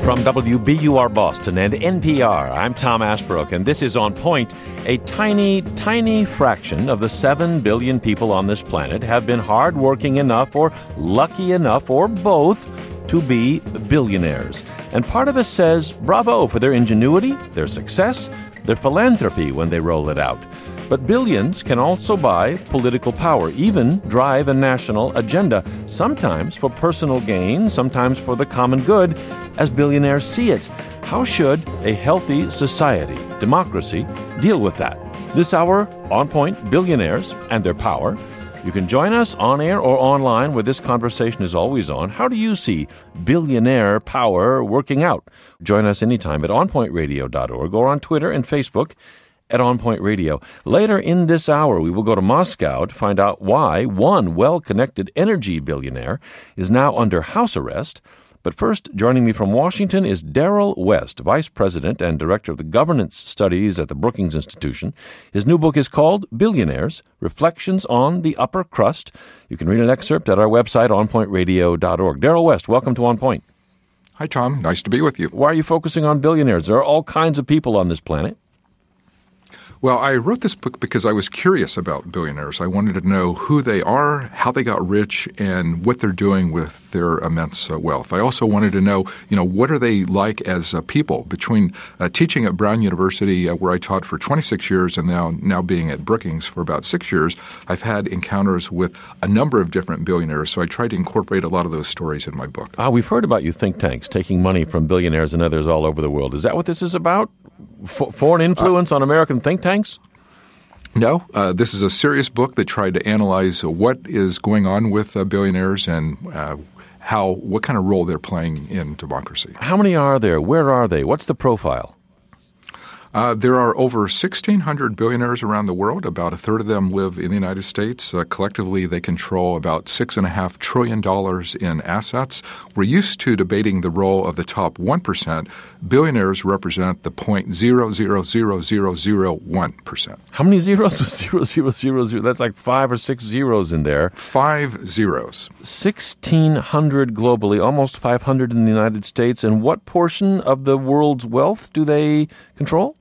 From WBUR Boston and NPR, I'm Tom Ashbrook, and this is On Point. A tiny, tiny fraction of the 7 billion people on this planet have been hardworking enough or lucky enough or both to be billionaires. And part of us says bravo for their ingenuity, their success, their philanthropy when they roll it out. But billions can also buy political power, even drive a national agenda, sometimes for personal gain, sometimes for the common good, as billionaires see it. How should a healthy society, democracy, deal with that? This hour, On Point, Billionaires and Their Power. You can join us on air or online where this conversation is always on. How do you see billionaire power working out? Join us anytime at onpointradio.org or on Twitter and Facebook at On Point Radio. Later in this hour, we will go to Moscow to find out why one well-connected energy billionaire is now under house arrest. But first, joining me from Washington is Darrell West, Vice President and Director of the Governance Studies at the Brookings Institution. His new book is called Billionaires, Reflections on the Upper Crust. You can read an excerpt at our website, onpointradio.org. Darrell West, welcome to On Point. Hi, Tom. Nice to be with you. Why are you focusing on billionaires? There are all kinds of people on this planet. Well, I wrote this book because I was curious about billionaires. I wanted to know who they are, how they got rich, and what they're doing with their immense wealth. I also wanted to know, what are they like as people? Between teaching at Brown University, where I taught for 26 years, and now being at Brookings for about 6 years, I've had encounters with a number of different billionaires. So I tried to incorporate a lot of those stories in my book. We've heard about you think tanks taking money from billionaires and others all over the world. Is that what this is about? Foreign influence on American think tanks? No. This is a serious book that tried to analyze what is going on with billionaires and what kind of role they're playing in democracy. How many are there? Where are they? What's the profile? There are over 1,600 billionaires around the world. About a third of them live in the United States. Collectively, they control about $6.5 trillion in assets. We're used to debating the role of the top 1%. Billionaires represent the 0.000001%. How many zeros? 0.0000. That's like 5 or 6 zeros in there. 5 zeros. 1,600 globally, almost 500 in the United States. And what portion of the world's wealth do they control?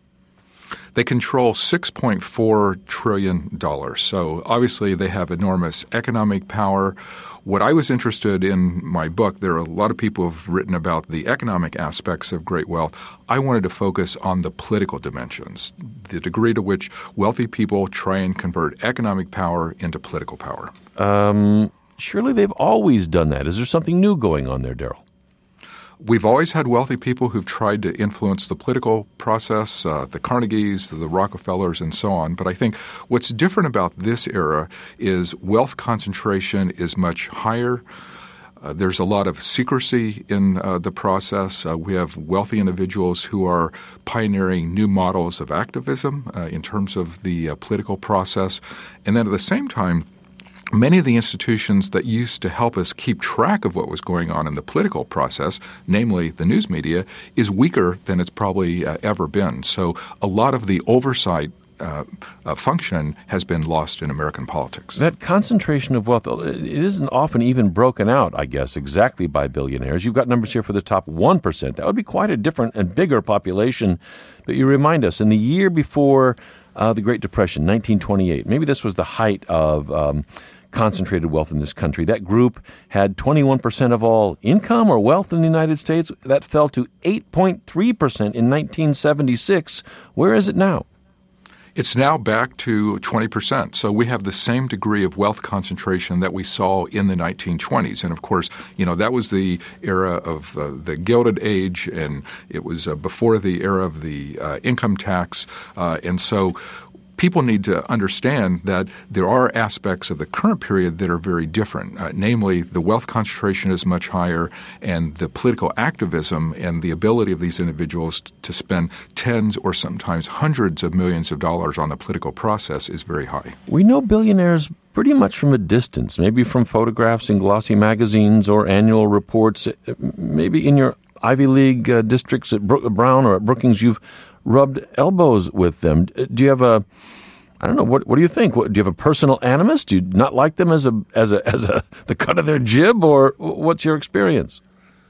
They control $6.4 trillion. So obviously they have enormous economic power. What I was interested in my book, there are a lot of people who have written about the economic aspects of great wealth. I wanted to focus on the political dimensions, the degree to which wealthy people try and convert economic power into political power. Surely they've always done that. Is there something new going on there, Darrell? We've always had wealthy people who've tried to influence the political process, the Carnegies, the Rockefellers, and so on. But I think what's different about this era is wealth concentration is much higher. There's a lot of secrecy in the process. We have wealthy individuals who are pioneering new models of activism in terms of the political process. And then at the same time, many of the institutions that used to help us keep track of what was going on in the political process, namely the news media, is weaker than it's probably ever been. So a lot of the oversight function has been lost in American politics. That concentration of wealth, it isn't often even broken out, I guess, exactly by billionaires. You've got numbers here for the top 1%. That would be quite a different and bigger population. But you remind us, in the year before the Great Depression, 1928, maybe this was the height of concentrated wealth in this country. That group had 21% of all income or wealth in the United States. That fell to 8.3% in 1976. Where is it now? It's now back to 20%. So we have the same degree of wealth concentration that we saw in the 1920s. And of course, that was the era of the Gilded Age, and it was before the era of the income tax. And so people need to understand that there are aspects of the current period that are very different. Namely, the wealth concentration is much higher, and the political activism and the ability of these individuals to spend tens or sometimes hundreds of millions of dollars on the political process is very high. We know billionaires pretty much from a distance, maybe from photographs in glossy magazines or annual reports. Maybe in your Ivy League districts at Brown or at Brookings, you've rubbed elbows with them. Do you have I don't know, what do you think? Do you have a personal animus? Do you not like them as the cut of their jib, or what's your experience?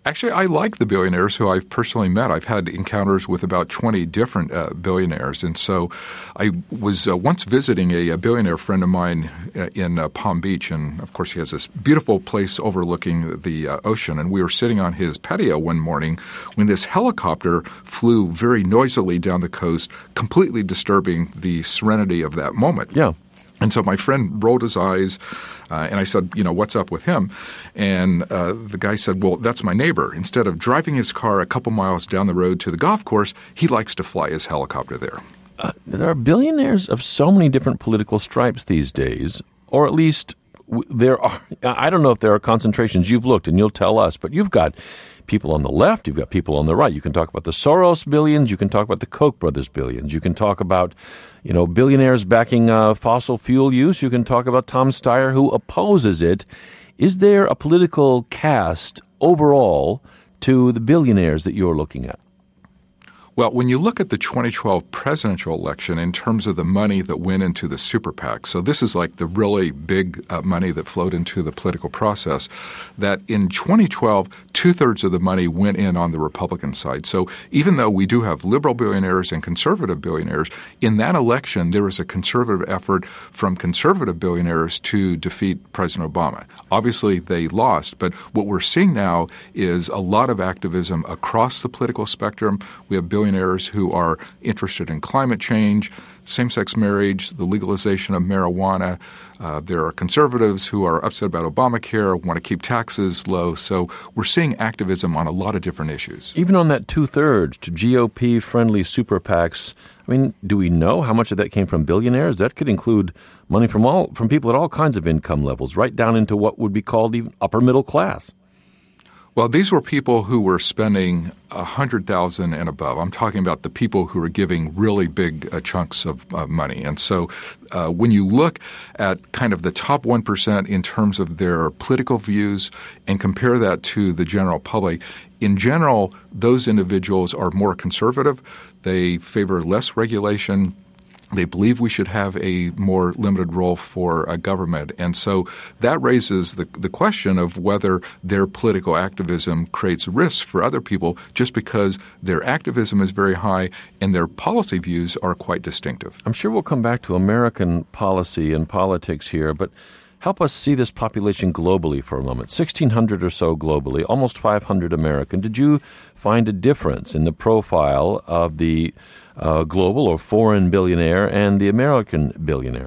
Actually, I like the billionaires who I've personally met. I've had encounters with about 20 different billionaires. And so I was once visiting a billionaire friend of mine in Palm Beach. And, of course, he has this beautiful place overlooking the ocean. And we were sitting on his patio one morning when this helicopter flew very noisily down the coast, completely disturbing the serenity of that moment. Yeah. And so my friend rolled his eyes, and I said, what's up with him? And the guy said, well, that's my neighbor. Instead of driving his car a couple miles down the road to the golf course, he likes to fly his helicopter there. There are billionaires of so many different political stripes these days, or at least there are. I don't know if there are concentrations. You've looked, and you'll tell us, but you've got people on the left, you've got people on the right. You can talk about the Soros billions, you can talk about the Koch brothers billions, you can talk about billionaires backing fossil fuel use, you can talk about Tom Steyer who opposes it. Is there a political cast overall to the billionaires that you're looking at? Well, when you look at the 2012 presidential election in terms of the money that went into the super PAC, so this is like the really big money that flowed into the political process, that in 2012, two-thirds of the money went in on the Republican side. So even though we do have liberal billionaires and conservative billionaires, in that election there was a conservative effort from conservative billionaires to defeat President Obama. Obviously, they lost, but what we're seeing now is a lot of activism across the political spectrum. We have billionaires who are interested in climate change, same-sex marriage, the legalization of marijuana. There are conservatives who are upset about Obamacare, want to keep taxes low. So we're seeing activism on a lot of different issues. Even on that two-thirds to GOP-friendly super PACs, I mean, do we know how much of that came from billionaires? That could include money from people at all kinds of income levels, right down into what would be called even upper middle class. Well, these were people who were spending $100,000 and above. I'm talking about the people who are giving really big chunks of money. And so when you look at kind of the top 1% in terms of their political views and compare that to the general public, in general, those individuals are more conservative. They favor less regulation. They believe we should have a more limited role for government. And so that raises the question of whether their political activism creates risks for other people just because their activism is very high and their policy views are quite distinctive. I'm sure we'll come back to American policy and politics here, but help us see this population globally for a moment. 1,600 or so globally, almost 500 American. Did you find a difference in the profile of the global or foreign billionaire and the American billionaire?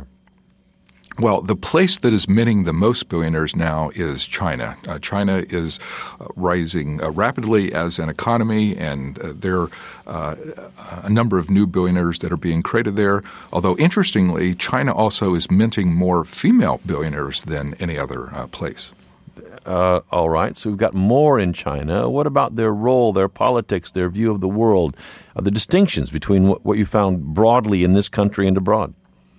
Well, the place that is minting the most billionaires now is China. China is rising rapidly as an economy, and there are a number of new billionaires that are being created there. Although, interestingly, China also is minting more female billionaires than any other place. All right. So we've got more in China. What about their role, their politics, their view of the world, the distinctions between what you found broadly in this country and abroad?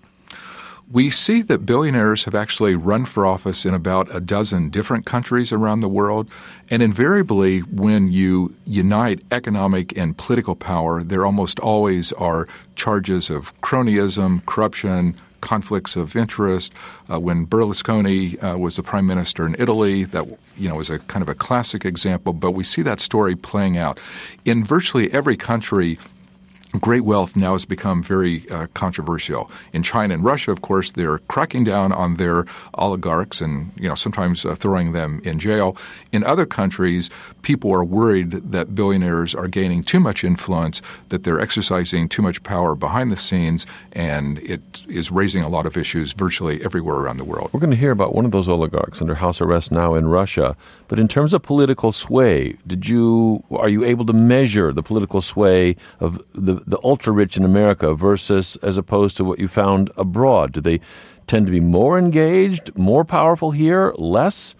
We see that billionaires have actually run for office in about a dozen different countries around the world. And invariably, when you unite economic and political power, there almost always are charges of cronyism, corruption, conflicts of interest. When Berlusconi was the prime minister in Italy, that was a kind of a classic example. But we see that story playing out in virtually every country. Great wealth now has become very controversial. In China and Russia, of course, they're cracking down on their oligarchs and sometimes throwing them in jail. In other countries, people are worried that billionaires are gaining too much influence, that they're exercising too much power behind the scenes, and it is raising a lot of issues virtually everywhere around the world. We're going to hear about one of those oligarchs under house arrest now in Russia. But in terms of political sway, are you able to measure the political sway of the ultra-rich in America versus as opposed to what you found abroad? Do they tend to be more engaged, more powerful here, less?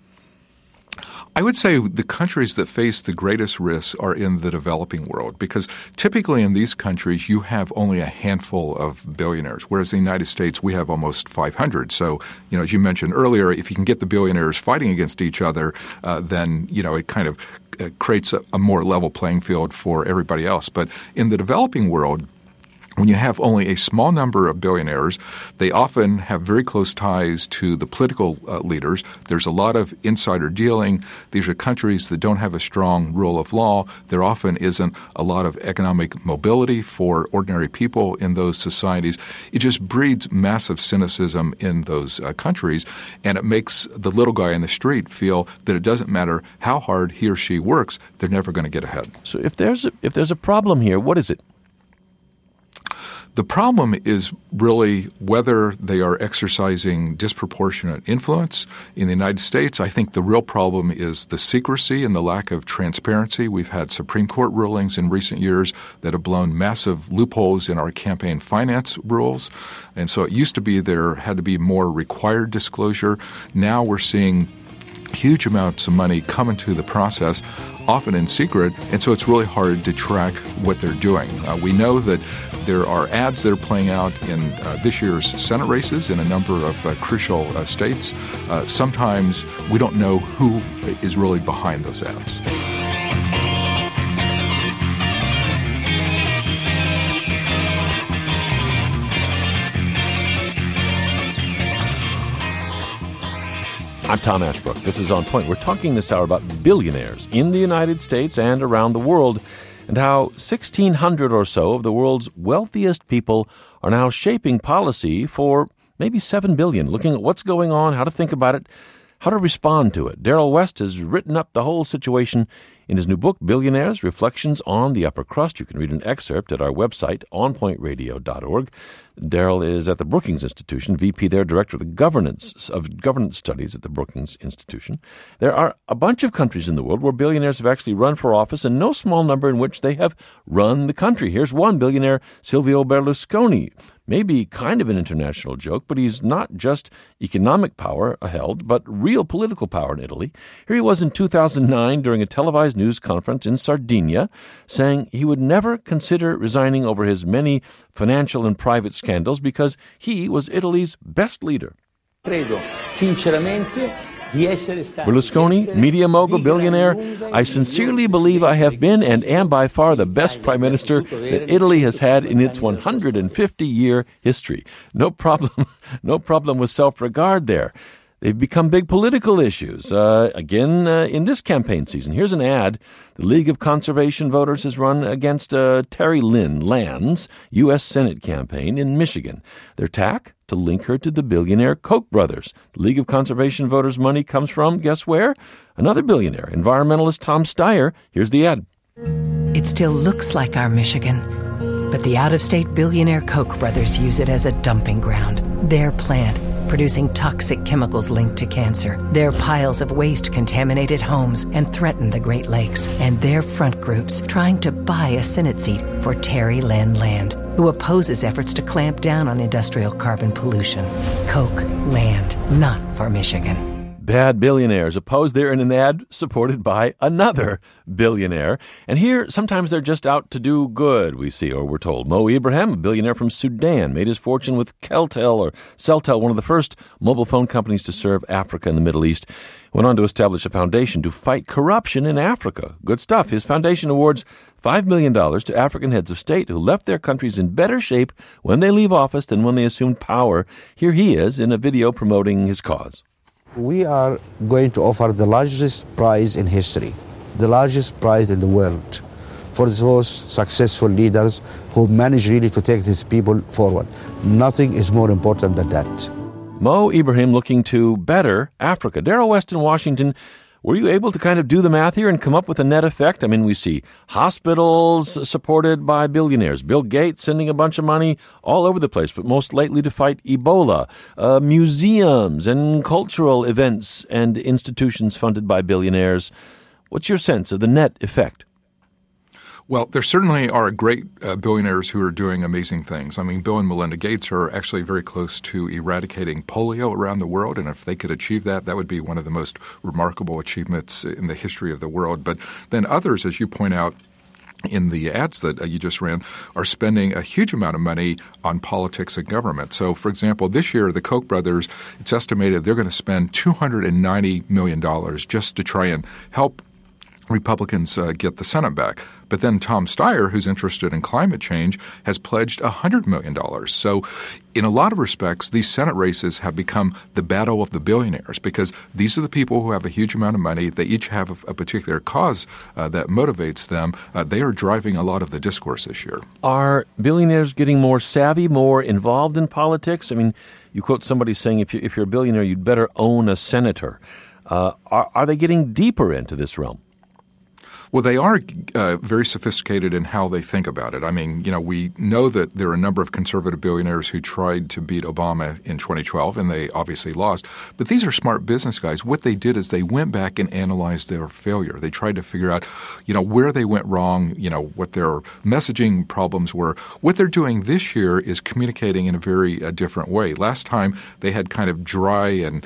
I would say the countries that face the greatest risks are in the developing world because typically in these countries you have only a handful of billionaires, whereas in the United States we have almost 500. So, as you mentioned earlier, if you can get the billionaires fighting against each other, then, it kind of creates a more level playing field for everybody else. But in the developing world, when you have only a small number of billionaires, they often have very close ties to the political leaders. There's a lot of insider dealing. These are countries that don't have a strong rule of law. There often isn't a lot of economic mobility for ordinary people in those societies. It just breeds massive cynicism in those countries, and it makes the little guy in the street feel that it doesn't matter how hard he or she works, they're never going to get ahead. So if there's a problem here, what is it? The problem is really whether they are exercising disproportionate influence. In the United States, I think the real problem is the secrecy and the lack of transparency. We've had Supreme Court rulings in recent years that have blown massive loopholes in our campaign finance rules. And so it used to be there had to be more required disclosure. Now we're seeing huge amounts of money come into the process, often in secret, and so it's really hard to track what they're doing. We know that there are ads that are playing out in this year's Senate races in a number of crucial states. Sometimes we don't know who is really behind those ads. I'm Tom Ashbrook. This is On Point. We're talking this hour about billionaires in the United States and around the world, and how 1,600 or so of the world's wealthiest people are now shaping policy for maybe 7 billion, looking at what's going on, how to think about it, how to respond to it. Daryl West has written up the whole situation in his new book, Billionaires, Reflections on the Upper Crust. You can read an excerpt at our website, onpointradio.org. Daryl is at the Brookings Institution, VP there, Director of the Governance Studies at the Brookings Institution. There are a bunch of countries in the world where billionaires have actually run for office, and no small number in which they have run the country. Here's one billionaire, Silvio Berlusconi. Maybe kind of an international joke, but he's not just economic power held, but real political power in Italy. Here he was in 2009 during a televised news conference in Sardinia, saying he would never consider resigning over his many financial and private scandals because he was Italy's best leader. Berlusconi, media mogul, billionaire, I sincerely believe I have been and am by far the best prime minister that Italy has had in its 150-year history. No problem with self-regard there. They've become big political issues. In this campaign season, here's an ad. The League of Conservation Voters has run against Terry Lynn Land's U.S. Senate campaign in Michigan. Their tack? To link her to the billionaire Koch brothers. The League of Conservation Voters' money comes from, guess where? Another billionaire, environmentalist Tom Steyer. Here's the ad. It still looks like our Michigan, but the out-of-state billionaire Koch brothers use it as a dumping ground. Their plant, producing toxic chemicals linked to cancer. Their piles of waste contaminated homes and threaten the Great Lakes. And their front groups trying to buy a Senate seat for Terry Lynn Land, who opposes efforts to clamp down on industrial carbon pollution. Koch Land, not for Michigan. Bad billionaires opposed there in an ad supported by another billionaire. And here, sometimes they're just out to do good, we see, or we're told. Mo Ibrahim, a billionaire from Sudan, made his fortune with Celtel, one of the first mobile phone companies to serve Africa and the Middle East. Went on to establish a foundation to fight corruption in Africa. Good stuff. His foundation awards $5 million to African heads of state who left their countries in better shape when they leave office than when they assumed power. Here he is in a video promoting his cause. We are going to offer the largest prize in history, the largest prize in the world, for those successful leaders who manage really to take these people forward. Nothing is more important than that. Mo Ibrahim looking to better Africa. Daryl West in Washington, were you able to kind of do the math here and come up with a net effect? I mean, we see hospitals supported by billionaires, Bill Gates sending a bunch of money all over the place, but most lately to fight Ebola, museums and cultural events and institutions funded by billionaires. What's your sense of the net effect? Well, there certainly are great billionaires who are doing amazing things. I mean, Bill and Melinda Gates are actually very close to eradicating polio around the world, and if they could achieve that, that would be one of the most remarkable achievements in the history of the world. But then others, as you point out, in the ads that you just ran, are spending a huge amount of money on politics and government. So, for example, this year, the Koch brothers, it's estimated they're going to spend $290 million just to try and help Republicans get the Senate back. But then Tom Steyer, who's interested in climate change, has pledged $100 million. So in a lot of respects, these Senate races have become the battle of the billionaires because these are the people who have a huge amount of money. They each have a particular cause that motivates them. They are driving a lot of the discourse this year. Are billionaires getting more savvy, more involved in politics? I mean, you quote somebody saying if you're a billionaire, you'd better own a senator. Are they getting deeper into this realm? Well, they are very sophisticated in how they think about it. I mean, we know that there are a number of conservative billionaires who tried to beat Obama in 2012, and they obviously lost. But these are smart business guys. What they did is they went back and analyzed their failure. They tried to figure out, where they went wrong, what their messaging problems were. What they're doing this year is communicating in a very different way. Last time, they had kind of dry and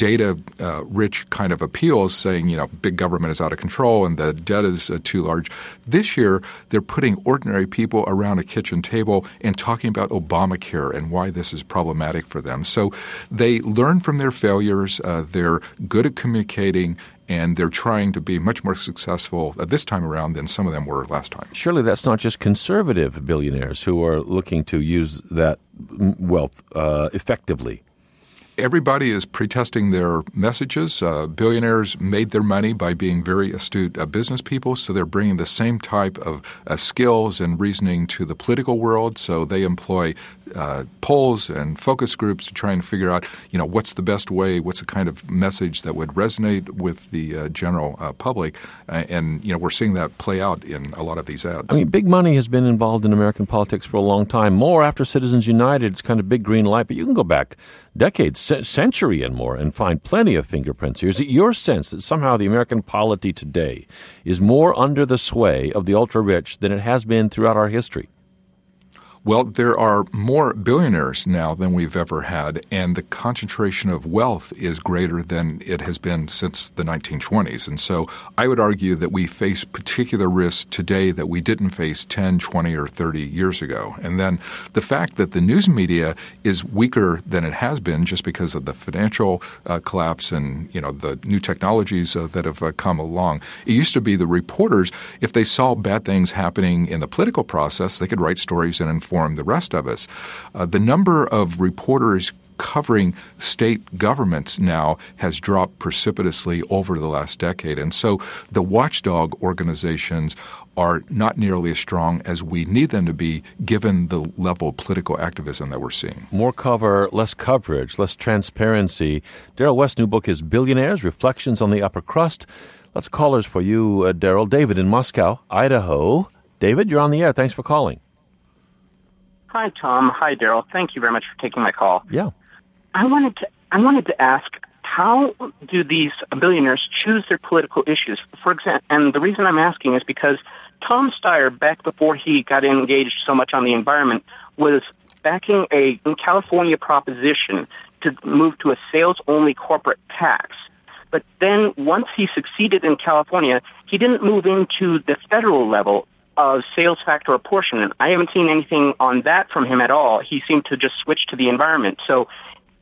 data-rich kind of appeals saying, big government is out of control and the debt is too large. This year, they're putting ordinary people around a kitchen table and talking about Obamacare and why this is problematic for them. So they learn from their failures. They're good at communicating, and they're trying to be much more successful this time around than some of them were last time. Surely that's not just conservative billionaires who are looking to use that wealth effectively. Everybody is pretesting their messages. Billionaires made their money by being very astute business people, so they're bringing the same type of skills and reasoning to the political world. So they employ polls and focus groups to try and figure out, what's the best way, what's the kind of message that would resonate with the general public. And we're seeing that play out in a lot of these ads. I mean, big money has been involved in American politics for a long time. More after Citizens United, it's kind of big green light, but you can go back decades, century and more, and find plenty of fingerprints here. Is it your sense that somehow the American polity today is more under the sway of the ultra-rich than it has been throughout our history? Well, there are more billionaires now than we've ever had, and the concentration of wealth is greater than it has been since the 1920s. And so I would argue that we face particular risks today that we didn't face 10, 20, or 30 years ago. And then the fact that the news media is weaker than it has been just because of the financial collapse and, the new technologies that have come along. It used to be the reporters, if they saw bad things happening in the political process, they could write stories and inform the rest of us. The number of reporters covering state governments now has dropped precipitously over the last decade. And so the watchdog organizations are not nearly as strong as we need them to be given the level of political activism that we're seeing. More cover, less coverage, less transparency. Darrell West's new book is Billionaires, Reflections on the Upper Crust. Lots of callers for you, Darrell. David in Moscow, Idaho. David, you're on the air. Thanks for calling. Hi, Tom. Hi, Darrell. Thank you very much for taking my call. Yeah. I wanted to ask, how do these billionaires choose their political issues? For example, and the reason I'm asking is because Tom Steyer, back before he got engaged so much on the environment, was backing a California proposition to move to a sales-only corporate tax. But then once he succeeded in California, he didn't move into the federal level of sales factor apportionment. I haven't seen anything on that from him at all. He seemed to just switch to the environment. So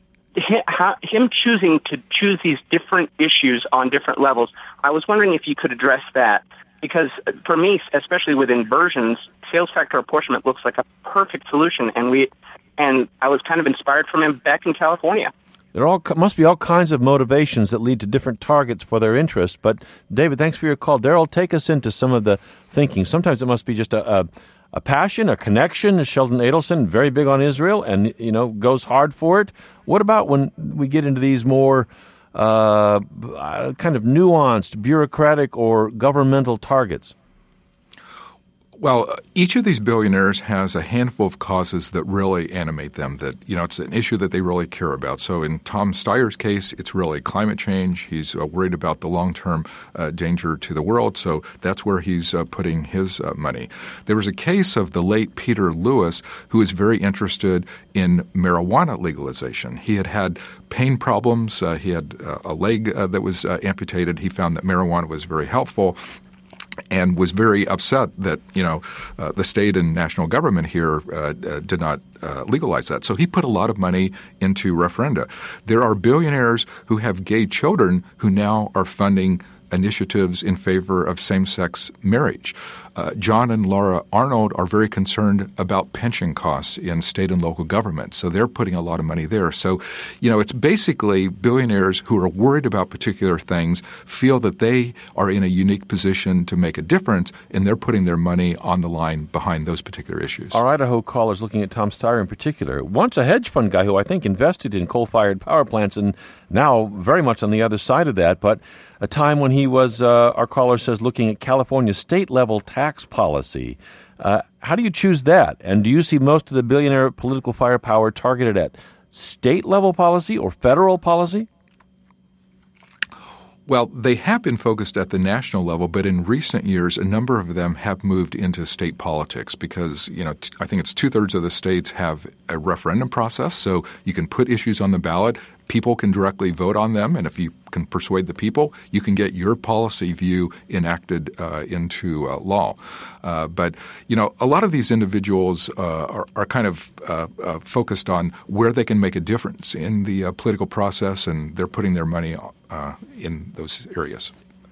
him choosing to choose these different issues on different levels, I was wondering if you could address that. Because for me, especially with inversions, sales factor apportionment looks like a perfect solution. And I was kind of inspired from him back in California. There must be all kinds of motivations that lead to different targets for their interests. But, David, thanks for your call. Darrell, take us into some of the thinking. Sometimes it must be just a passion, a connection. Sheldon Adelson, very big on Israel and, goes hard for it. What about when we get into these more kind of nuanced, bureaucratic or governmental targets? Well, each of these billionaires has a handful of causes that really animate them, that, it's an issue that they really care about. So in Tom Steyer's case, it's really climate change. He's worried about the long-term danger to the world, so that's where he's putting his money. There was a case of the late Peter Lewis, who was very interested in marijuana legalization. He had pain problems. He had a leg that was amputated. He found that marijuana was very helpful, and was very upset that, the state and national government here did not legalize that. So he put a lot of money into referenda. There are billionaires who have gay children who now are funding initiatives in favor of same-sex marriage. John and Laura Arnold are very concerned about pension costs in state and local government, so they're putting a lot of money there. So, it's basically billionaires who are worried about particular things feel that they are in a unique position to make a difference, and they're putting their money on the line behind those particular issues. Our Idaho caller's looking at Tom Steyer in particular. Once a hedge fund guy who I think invested in coal-fired power plants and now very much on the other side of that, but a time when he was, our caller says, looking at California state-level tax policy. How do you choose that? And do you see most of the billionaire political firepower targeted at state-level policy or federal policy? Well, they have been focused at the national level, but in recent years, a number of them have moved into state politics because, I think it's 2/3 of the states have a referendum process, so you can put issues on the ballot. People can directly vote on them, and if you can persuade the people, you can get your policy view enacted into law. But a lot of these individuals are kind of focused on where they can make a difference in the political process, and they're putting their money in those areas.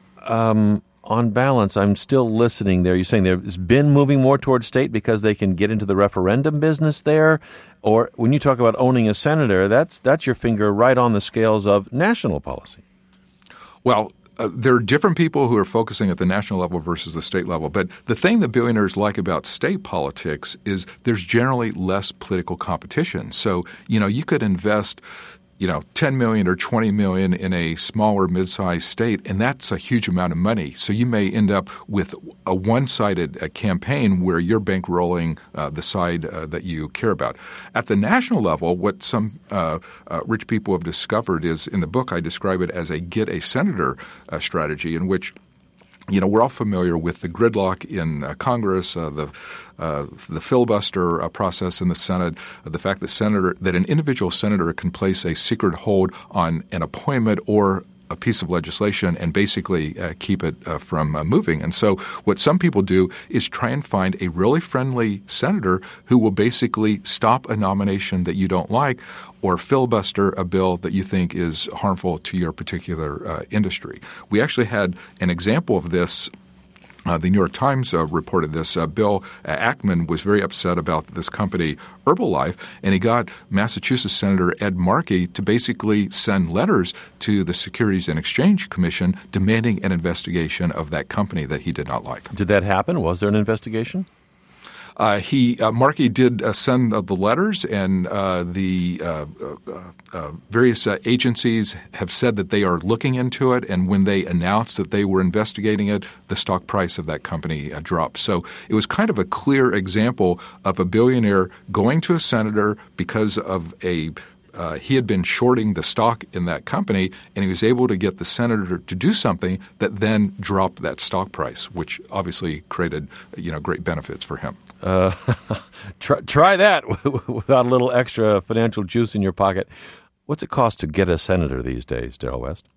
On balance, I'm still listening there. You're saying there's been moving more towards state because they can get into the referendum business there? Or when you talk about owning a senator, that's your finger right on the scales of national policy. Well, there are different people who are focusing at the national level versus the state level. But the thing that billionaires like about state politics is there's generally less political competition. So, you could invest $10 million or $20 million in a smaller mid-sized state, and that's a huge amount of money. So you may end up with a one-sided campaign where you're bankrolling the side that you care about. At the national level, what some rich people have discovered is, in the book, I describe it as a get a senator strategy in which we're all familiar with the gridlock in Congress, the filibuster process in the Senate, the fact that an individual senator can place a secret hold on an appointment or a piece of legislation and basically keep it from moving. And so what some people do is try and find a really friendly senator who will basically stop a nomination that you don't like or filibuster a bill that you think is harmful to your particular industry. We actually had an example of this. The New York Times reported this. Bill Ackman was very upset about this company, Herbalife, and he got Massachusetts Senator Ed Markey to basically send letters to the Securities and Exchange Commission demanding an investigation of that company that he did not like. Did that happen? Was there an investigation? Markey did send the letters, and the various agencies have said that they are looking into it. And when they announced that they were investigating it, the stock price of that company dropped. So it was kind of a clear example of a billionaire going to a senator because of he had been shorting the stock in that company, and he was able to get the senator to do something that then dropped that stock price, which obviously created great benefits for him. Try that without a little extra financial juice in your pocket. What's it cost to get a senator these days, Darrell West?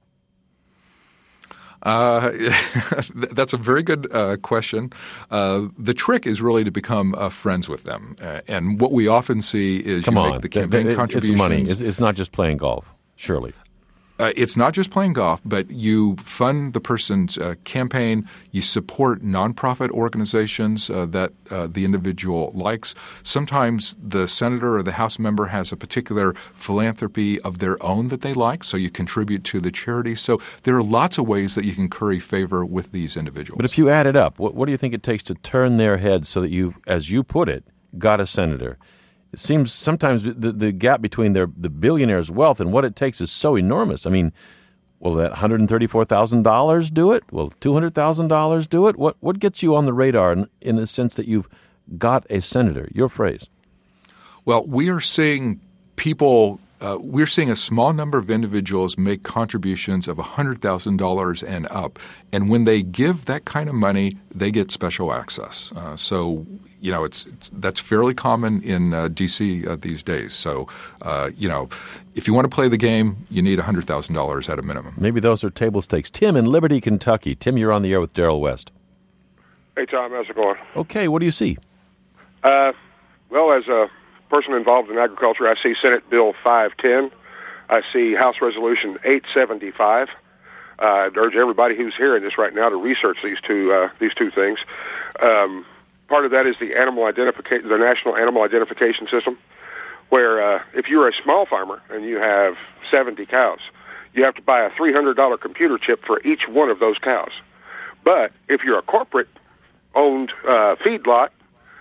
That's a very good question. The trick is really to become friends with them. And what we often see is make the campaign contributions. It's money. It's not just playing golf, surely. It's not just playing golf, but you fund the person's campaign. You support nonprofit organizations that the individual likes. Sometimes the senator or the House member has a particular philanthropy of their own that they like, so you contribute to the charity. So there are lots of ways that you can curry favor with these individuals. But if you add it up, what do you think it takes to turn their heads so that you, as you put it, got a senator? It seems sometimes the gap between the billionaire's wealth and what it takes is so enormous. I mean, will that $134,000 do it? Will $200,000 do it? What gets you on the radar in the sense that you've got a senator? Your phrase. Well, we are seeing people. We're seeing a small number of individuals make contributions of $100,000 and up. And when they give that kind of money, they get special access. So that's fairly common in D.C. These days. So, if you want to play the game, you need $100,000 at a minimum. Maybe those are table stakes. Tim in Liberty, Kentucky. Tim, you're on the air with Darrell West. Hey, Tom. How's it going? Okay. What do you see? Well, as a person involved in agriculture, I see Senate Bill 510. I see House Resolution 875. I'd urge everybody who's hearing this right now to research these two things. Part of that is the National Animal Identification System, where if you're a small farmer and you have 70 cows, you have to buy a $300 computer chip for each one of those cows. But if you're a corporate-owned feedlot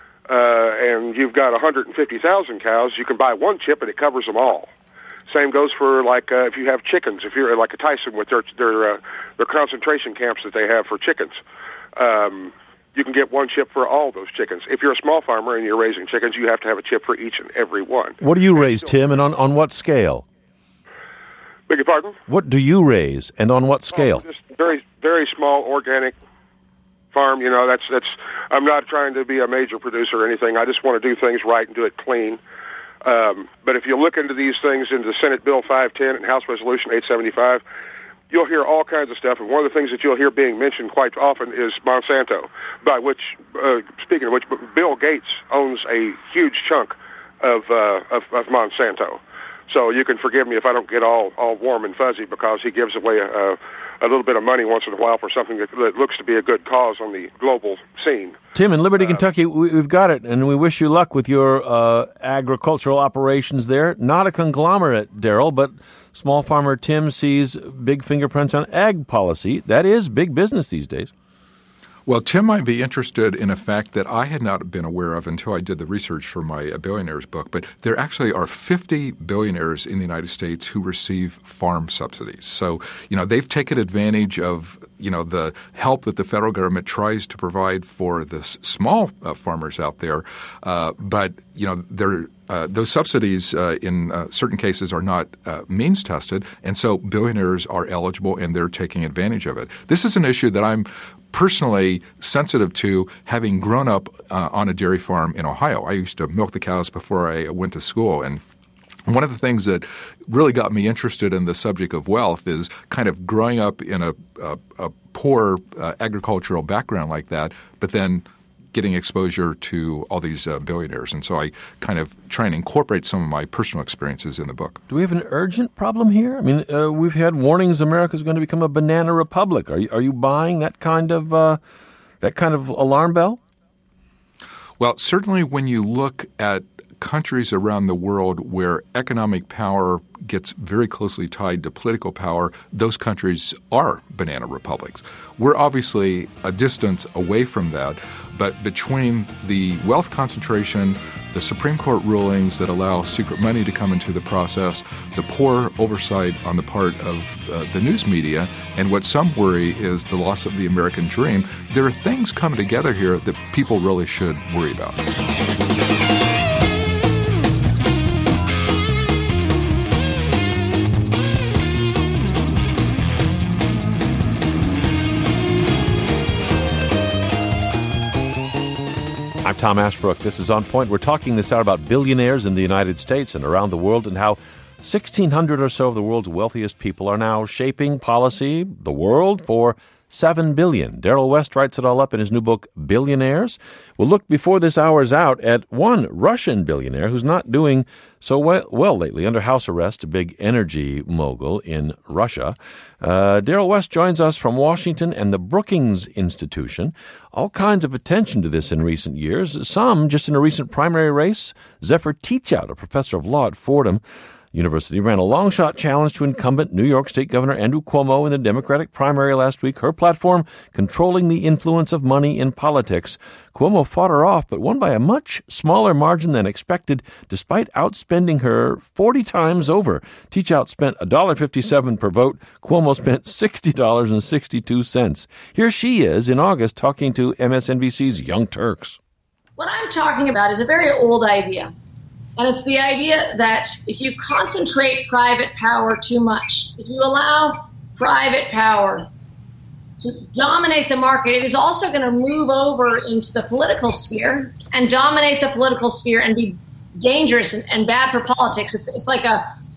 and you've got 150,000 cows, you can buy one chip and it covers them all. Same goes for if you have chickens. If you're like a Tyson with their concentration camps that they have for chickens, you can get one chip for all those chickens. If you're a small farmer and you're raising chickens, you have to have a chip for each and every one. What do you raise, Tim, and on what scale? Beg your pardon? What do you raise, and on what scale? Just very, very small organic farm. That's. I'm not trying to be a major producer or anything. I just want to do things right and do it clean. But if you look into these things, into Senate Bill 510 and House Resolution 875, you'll hear all kinds of stuff. And one of the things that you'll hear being mentioned quite often is Monsanto, speaking of which, Bill Gates owns a huge chunk of Monsanto. So you can forgive me if I don't get all warm and fuzzy, because he gives away a little bit of money once in a while for something that looks to be a good cause on the global scene. Tim, in Liberty, Kentucky, we've got it, and we wish you luck with your agricultural operations there. Not a conglomerate, Darrell, but small farmer Tim sees big fingerprints on ag policy. That is big business these days. Well, Tim might be interested in a fact that I had not been aware of until I did the research for my Billionaires book, but there actually are 50 billionaires in the United States who receive farm subsidies. So, they've taken advantage of, the help that the federal government tries to provide for the small farmers out there. But those subsidies in certain cases are not means tested, and so billionaires are eligible and they're taking advantage of it. This is an issue that I'm personally sensitive to, having grown up on a dairy farm in Ohio. I used to milk the cows before I went to school, and one of the things that really got me interested in the subject of wealth is kind of growing up in a poor agricultural background like that, but then getting exposure to all these billionaires. And so I kind of try and incorporate some of my personal experiences in the book. Do we have an urgent problem here? I mean, we've had warnings America's going to become a banana republic. Are you buying that kind of alarm bell? Well, certainly when you look at countries around the world where economic power gets very closely tied to political power, those countries are banana republics. We're obviously a distance away from that, but between the wealth concentration, the Supreme Court rulings that allow secret money to come into the process, the poor oversight on the part of the news media, and what some worry is the loss of the American dream, there are things coming together here that people really should worry about. I'm Tom Ashbrook. This is On Point. We're talking this hour about billionaires in the United States and around the world, and how 1,600 or so of the world's wealthiest people are now shaping policy, the world, for $7 billion. Darrell West writes it all up in his new book, Billionaires. We'll look before this hour's out at one Russian billionaire who's not doing so well lately, under house arrest, a big energy mogul in Russia. Darrell West joins us from Washington and the Brookings Institution. All kinds of attention to this in recent years, some just in a recent primary race. Zephyr Teachout, a professor of law at Fordham University, ran a long-shot challenge to incumbent New York State Governor Andrew Cuomo in the Democratic primary last week. Her platform, controlling the influence of money in politics. Cuomo fought her off, but won by a much smaller margin than expected, despite outspending her 40 times over. Teachout spent $1.57 per vote. Cuomo spent $60.62. Here she is in August talking to MSNBC's Young Turks. What I'm talking about is a very old idea. And it's the idea that if you concentrate private power too much, if you allow private power to dominate the market, it is also going to move over into the political sphere and dominate the political sphere and be dangerous and bad for politics. It's like a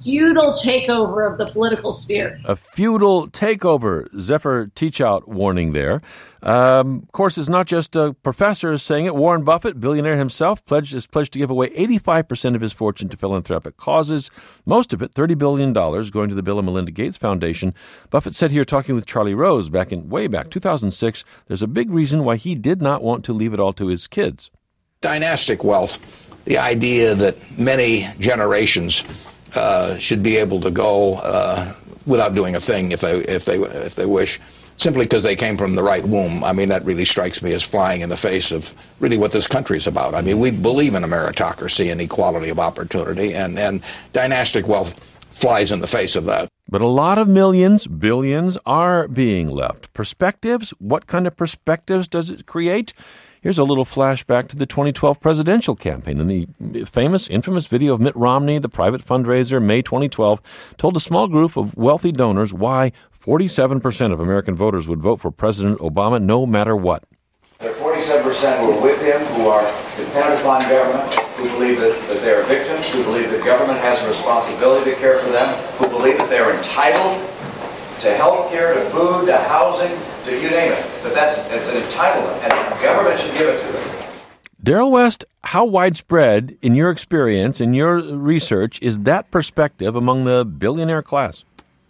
feudal takeover of the political sphere. A feudal takeover. Zephyr Teachout warning there. Of course, it's not just a professor saying it. Warren Buffett, billionaire himself, is pledged to give away 85% of his fortune to philanthropic causes, most of it, $30 billion, going to the Bill and Melinda Gates Foundation. Buffett said here, talking with Charlie Rose way back, 2006, there's a big reason why he did not want to leave it all to his kids. Dynastic wealth, the idea that many generations should be able to go without doing a thing if they wish, simply because they came from the right womb. I mean, that really strikes me as flying in the face of really what this country is about. I mean, we believe in a meritocracy and equality of opportunity, and dynastic wealth flies in the face of that. But a lot of millions, billions are being left. Perspectives? What kind of perspectives does it create? Here's a little flashback to the 2012 presidential campaign. In the infamous video of Mitt Romney, the private fundraiser, May 2012, told a small group of wealthy donors why 47% of American voters would vote for President Obama no matter what. There are 47% who are with him, who are dependent upon government, who believe that they are victims, who believe that government has a responsibility to care for them, who believe that they are entitled to health care, to food, to housing, to you name it. But it's an entitlement, and government should give it to them. Darrell West, how widespread, in your experience, in your research, is that perspective among the billionaire class?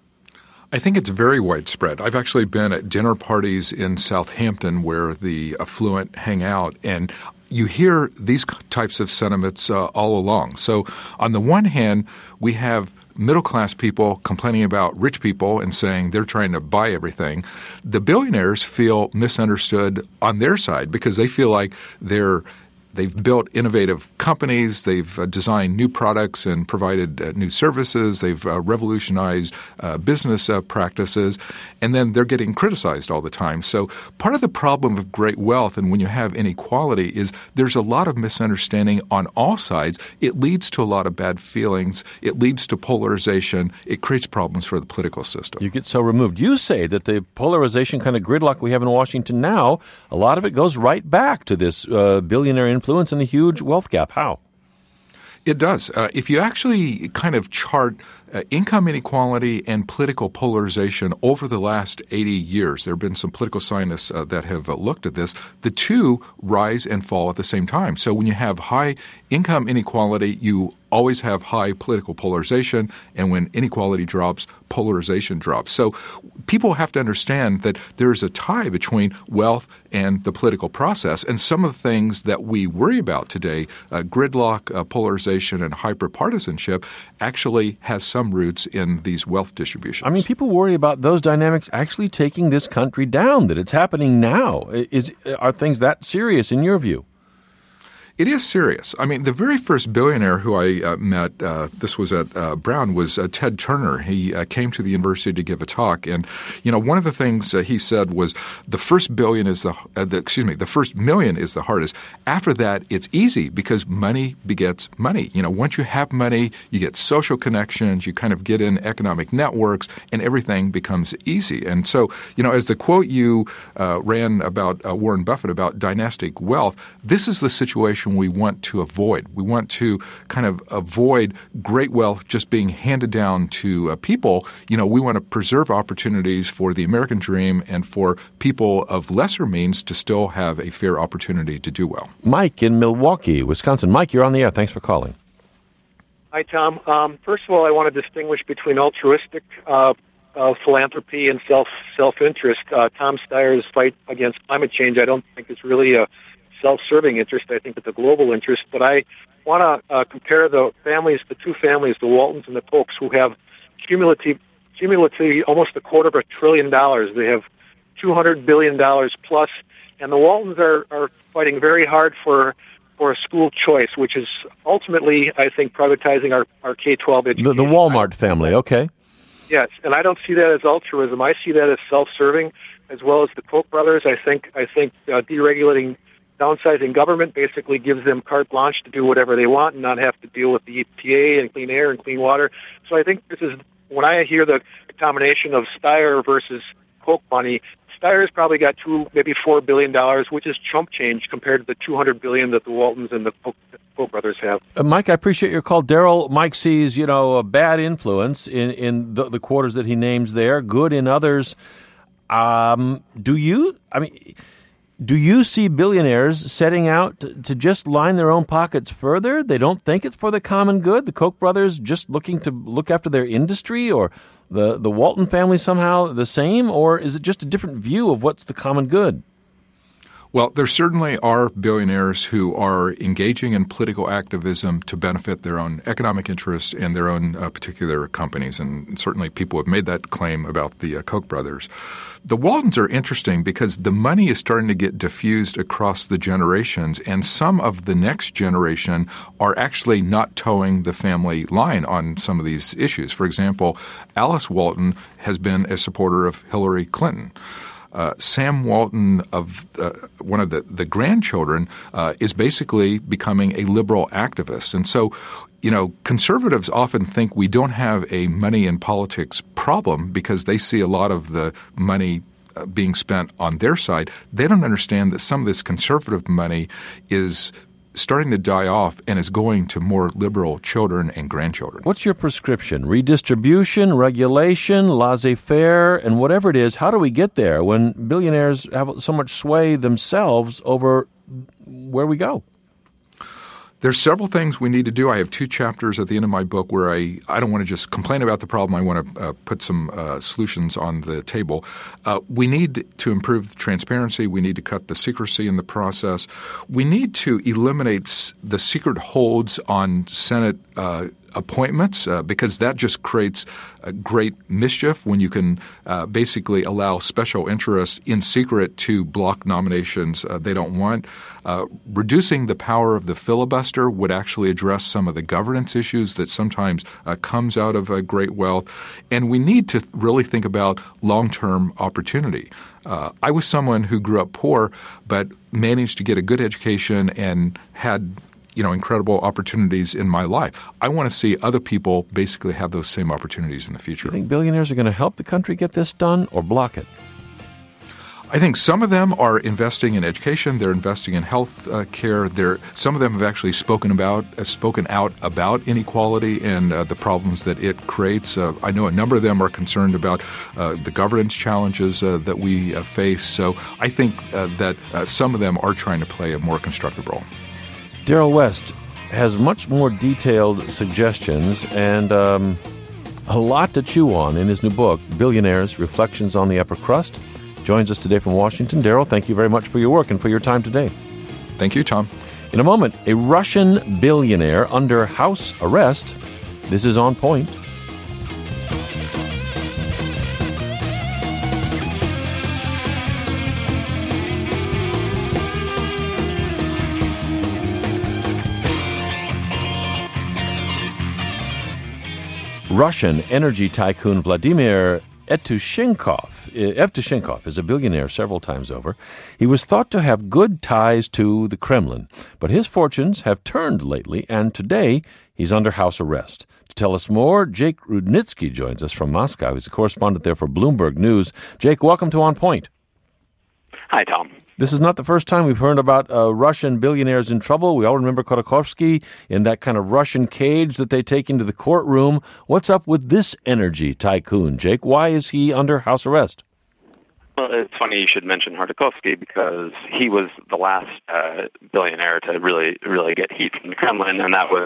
I think it's very widespread. I've actually been at dinner parties in Southampton where the affluent hang out, and you hear these types of sentiments all along. So on the one hand, we have middle-class people complaining about rich people and saying they're trying to buy everything. The billionaires feel misunderstood on their side because they feel like they've built innovative companies, they've designed new products and provided new services, they've revolutionized business practices, and then they're getting criticized all the time. So part of the problem of great wealth and when you have inequality is there's a lot of misunderstanding on all sides. It leads to a lot of bad feelings. It leads to polarization. It creates problems for the political system. You get so removed. You say that the polarization kind of gridlock we have in Washington now, a lot of it goes right back to this billionaire influence and a huge wealth gap. How? It does. If you actually kind of chart income inequality and political polarization over the last 80 years, there have been some political scientists that have looked at this. The two rise and fall at the same time. So when you have high income inequality, you always have high political polarization, and when inequality drops, polarization drops. So people have to understand that there's a tie between wealth and the political process, and some of the things that we worry about today, gridlock, polarization, and hyperpartisanship, actually has some roots in these wealth distributions. I mean, people worry about those dynamics actually taking this country down, that it's happening now. Are things that serious in your view? It is serious. I mean, the very first billionaire who I met, this was at Brown, was Ted Turner. He came to the university to give a talk, and one of the things he said was the first million is the hardest. After that, it's easy because money begets money. Once you have money, you get social connections, you kind of get in economic networks, and everything becomes easy. And so, as the quote you ran about Warren Buffett about dynastic wealth, this is the situation we want to avoid. We want to kind of avoid great wealth just being handed down to people. We want to preserve opportunities for the American dream and for people of lesser means to still have a fair opportunity to do well. Mike in Milwaukee, Wisconsin. Mike, you're on the air. Thanks for calling. Hi, Tom. First of all, I want to distinguish between altruistic philanthropy and self-interest. Tom Steyer's fight against climate change, I don't think is really a self-serving interest. I think it's a global interest. But I want to compare the two families, the Waltons and the Kochs, who have cumulatively almost $250 billion. They have $200 billion plus, and the Waltons are fighting very hard for a school choice, which is ultimately, I think, privatizing our K-12 education. The Walmart family, okay. Yes, and I don't see that as altruism. I see that as self-serving, as well as the Koch brothers. I think deregulating, downsizing government basically gives them carte blanche to do whatever they want and not have to deal with the EPA and clean air and clean water. So I think this is, when I hear the combination of Steyer versus Koch money, Steyer's probably got maybe $4 billion, which is chump change compared to the $200 billion that the Waltons and the Koch brothers have. Mike, I appreciate your call. Daryl, Mike sees, a bad influence in the quarters that he names there, good in others. Do you see billionaires setting out to just line their own pockets further? They don't think it's for the common good? The Koch brothers just looking to look after their industry, or the Walton family somehow the same? Or is it just a different view of what's the common good? Well, there certainly are billionaires who are engaging in political activism to benefit their own economic interests and their own particular companies. And certainly people have made that claim about the Koch brothers. The Waltons are interesting because the money is starting to get diffused across the generations, and some of the next generation are actually not towing the family line on some of these issues. For example, Alice Walton has been a supporter of Hillary Clinton. Sam Walton, of one of the grandchildren, is basically becoming a liberal activist. And so, conservatives often think we don't have a money in politics problem because they see a lot of the money being spent on their side. They don't understand that some of this conservative money is starting to die off and is going to more liberal children and grandchildren. What's your prescription? Redistribution, regulation, laissez-faire, and whatever it is, how do we get there when billionaires have so much sway themselves over where we go? There's several things we need to do. I have 2 chapters at the end of my book where I don't want to just complain about the problem. I want to put some solutions on the table. We need to improve transparency. We need to cut the secrecy in the process. We need to eliminate the secret holds on Senate appointments because that just creates a great mischief when you can basically allow special interests in secret to block nominations they don't want. Reducing the power of the filibuster would actually address some of the governance issues that sometimes comes out of great wealth. And we need to really think about long-term opportunity. I was someone who grew up poor but managed to get a good education and had incredible opportunities in my life. I want to see other people basically have those same opportunities in the future. Do you think billionaires are going to help the country get this done or block it? I think some of them are investing in education. They're investing in health care. Some of them have actually spoken out about inequality and the problems that it creates. I know a number of them are concerned about the governance challenges that we face. So I think that some of them are trying to play a more constructive role. Daryl West has much more detailed suggestions and a lot to chew on in his new book, Billionaires, Reflections on the Upper Crust. Joins us today from Washington. Daryl, thank you very much for your work and for your time today. Thank you, Tom. In a moment, a Russian billionaire under house arrest. This is On Point. Russian energy tycoon Vladimir Evtushenkov is a billionaire several times over. He was thought to have good ties to the Kremlin, but his fortunes have turned lately, and today he's under house arrest. To tell us more, Jake Rudnitsky joins us from Moscow. He's a correspondent there for Bloomberg News. Jake, welcome to On Point. Hi, Tom. This is not the first time we've heard about Russian billionaires in trouble. We all remember Khodorkovsky in that kind of Russian cage that they take into the courtroom. What's up with this energy tycoon, Jake? Why is he under house arrest? Well, it's funny you should mention Khodorkovsky because he was the last billionaire to really get heat from the Kremlin,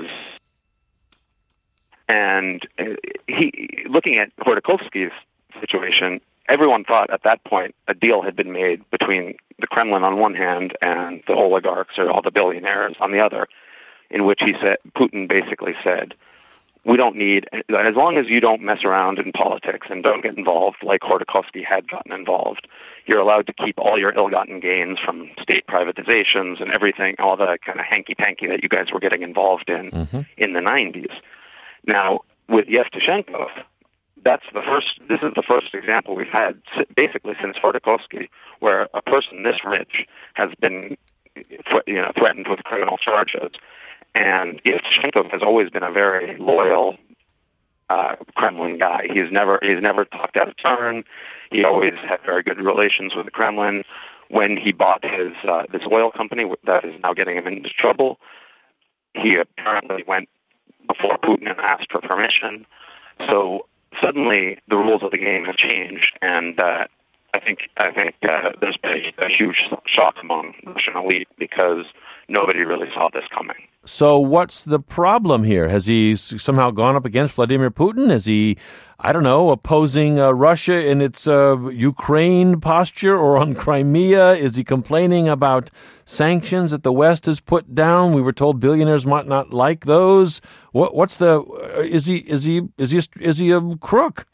and looking at Khodorkovsky's situation, everyone thought at that point a deal had been made between the Kremlin on one hand and the oligarchs or all the billionaires on the other, in which Putin basically said, we don't need, as long as you don't mess around in politics and don't get involved like Khodorkovsky had gotten involved, you're allowed to keep all your ill-gotten gains from state privatizations and everything, all the kind of hanky-panky that you guys were getting involved in the 90s. Now, with Yevtushenkov, this is the first example we've had basically since Khodorkovsky where a person this rich has been threatened with criminal charges. And Yevtushenkov has always been a very loyal Kremlin guy. He's never talked out of turn. He always had very good relations with the Kremlin. When he bought his this oil company that is now getting him into trouble, he apparently went before Putin and asked for permission. So suddenly the rules of the game have changed, and I think there's been a huge shock among the Russian elite because nobody really saw this coming. So what's the problem here? Has he somehow gone up against Vladimir Putin? Is he, I don't know, opposing Russia in its Ukraine posture or on Crimea? Is he complaining about sanctions that the West has put down? We were told billionaires might not like those. What's the? Is he a crook?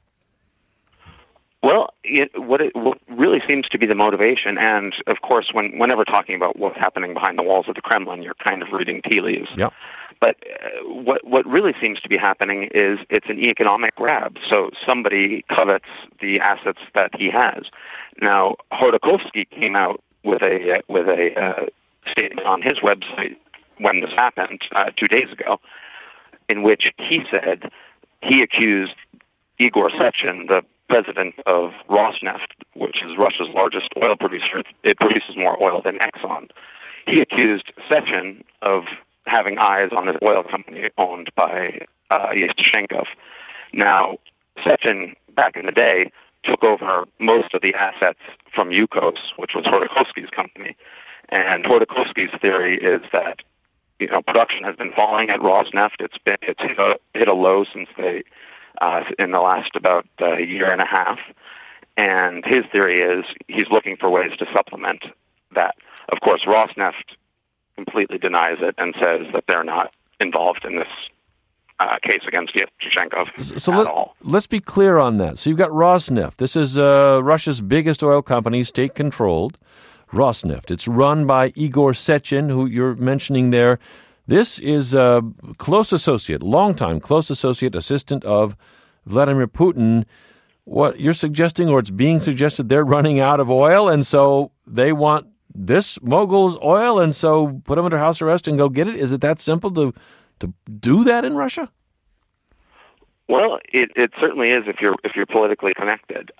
Well, what really seems to be the motivation, and of course, whenever talking about what's happening behind the walls of the Kremlin, you're kind of reading tea leaves. Yep. But what really seems to be happening is it's an economic grab. So somebody covets the assets that he has. Now, Khodorkovsky came out with a statement on his website when this happened 2 days ago, in which he said he accused Igor Sechin, the president of Rosneft, which is Russia's largest oil producer. It produces more oil than Exxon. He accused Sechin of having eyes on his oil company owned by Yevtushenkov. Now, Sechin, back in the day, took over most of the assets from Yukos, which was Khodorkovsky's company. And Khodorkovsky's theory is that production has been falling at Rosneft. It's hit a low since they in the last about a year and a half. And his theory is he's looking for ways to supplement that. Of course, Rosneft completely denies it and says that they're not involved in this case against Yevtushenkov at all. Let's be clear on that. So you've got Rosneft. This is Russia's biggest oil company, state-controlled. Rosneft. It's run by Igor Sechin, who you're mentioning there. This is a close associate, longtime close associate, assistant of Vladimir Putin. What you're suggesting, or it's being suggested, they're running out of oil, and so they want this mogul's oil, and so put him under house arrest and go get it? Is it that simple to do that in Russia? Well, it certainly is if you're politically connected.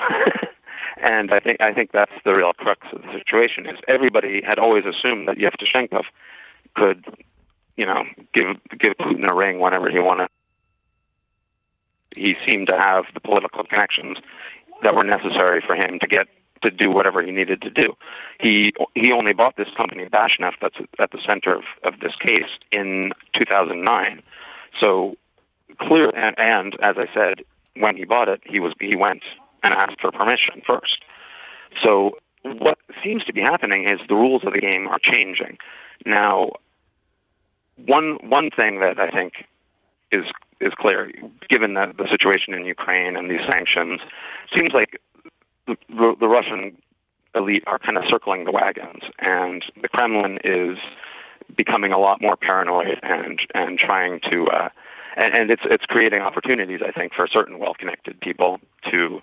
And I think that's the real crux of the situation. Is everybody had always assumed that Yevtushenkov could, give Putin a ring whenever he wanted. He seemed to have the political connections that were necessary for him to do whatever he needed to do. He only bought this company, Bashneft, that's at the center of this case, in 2009. So clear, and as I said, when he bought it, he went and asked for permission first. So what seems to be happening is the rules of the game are changing. Now, one thing that I think is clear, given the situation in Ukraine and these sanctions, seems like the Russian elite are kind of circling the wagons, and the Kremlin is becoming a lot more paranoid and trying to, and it's creating opportunities, I think, for certain well-connected people to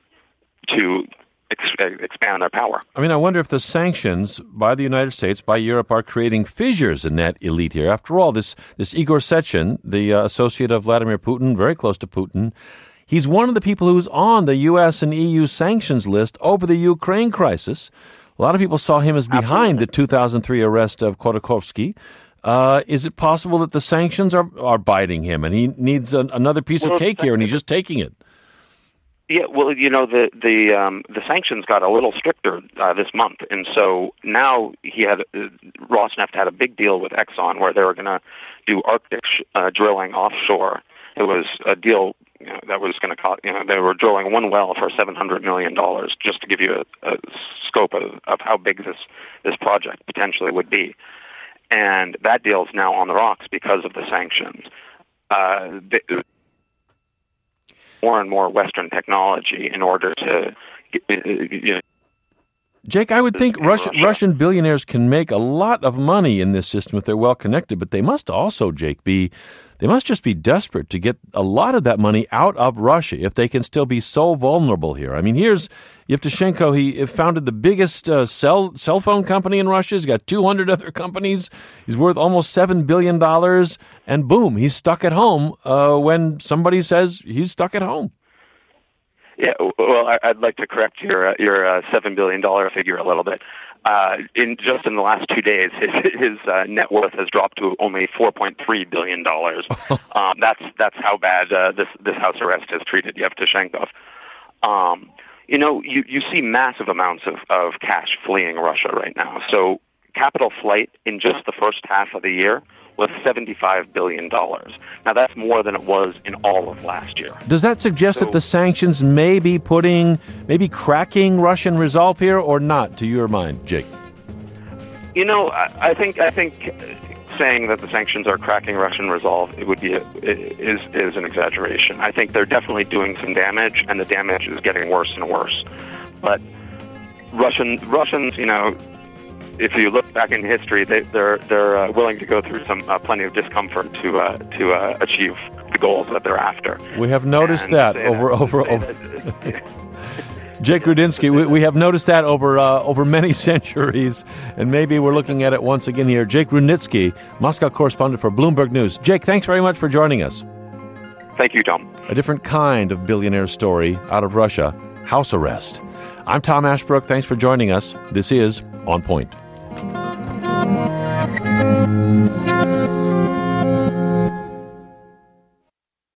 expand their power. I mean, I wonder if the sanctions by the United States, by Europe, are creating fissures in that elite here. After all, this Igor Sechin, the associate of Vladimir Putin, very close to Putin, he's one of the people who's on the U.S. and EU sanctions list over the Ukraine crisis. A lot of people saw him as behind the 2003 arrest of Khodorkovsky. Is it possible that the sanctions are biting him and he needs another piece of cake here and he's just taking it? Yeah, well, the sanctions got a little stricter this month, and so now Rosneft had a big deal with Exxon where they were going to do Arctic drilling offshore. It was a deal that was going to cost. They were drilling one well for $700 million, just to give you a scope of how big this project potentially would be. And that deal is now on the rocks because of the sanctions. More and more Western technology in order to Jake, I would think Russian billionaires can make a lot of money in this system if they're well connected, but they must also, Jake, they must just be desperate to get a lot of that money out of Russia if they can still be so vulnerable here. I mean, here's Yevtushenko. He founded the biggest cell phone company in Russia. He's got 200 other companies. He's worth almost $7 billion. And boom, he's stuck at home when somebody says he's stuck at home. Yeah, well, I'd like to correct your $7 billion figure a little bit. In the last 2 days, his net worth has dropped to only $4.3 billion. That's how bad this house arrest has treated Yevtushenko. You see massive amounts of cash fleeing Russia right now. So capital flight in just the first half of the year was $75 billion. Now, that's more than it was in all of last year. Does that suggest that the sanctions may be cracking Russian resolve here or not, to your mind, Jake? I think saying that the sanctions are cracking Russian resolve is an exaggeration. I think they're definitely doing some damage, and the damage is getting worse and worse. But Russians, if you look back in history, they're willing to go through plenty of discomfort to achieve the goals that they're after. We have noticed that over. Jake Rudinsky, we have noticed that over many centuries, and maybe we're looking at it once again here. Jake Rudinsky, Moscow correspondent for Bloomberg News. Jake, thanks very much for joining us. Thank you, Tom. A different kind of billionaire story out of Russia, house arrest. I'm Tom Ashbrook. Thanks for joining us. This is On Point.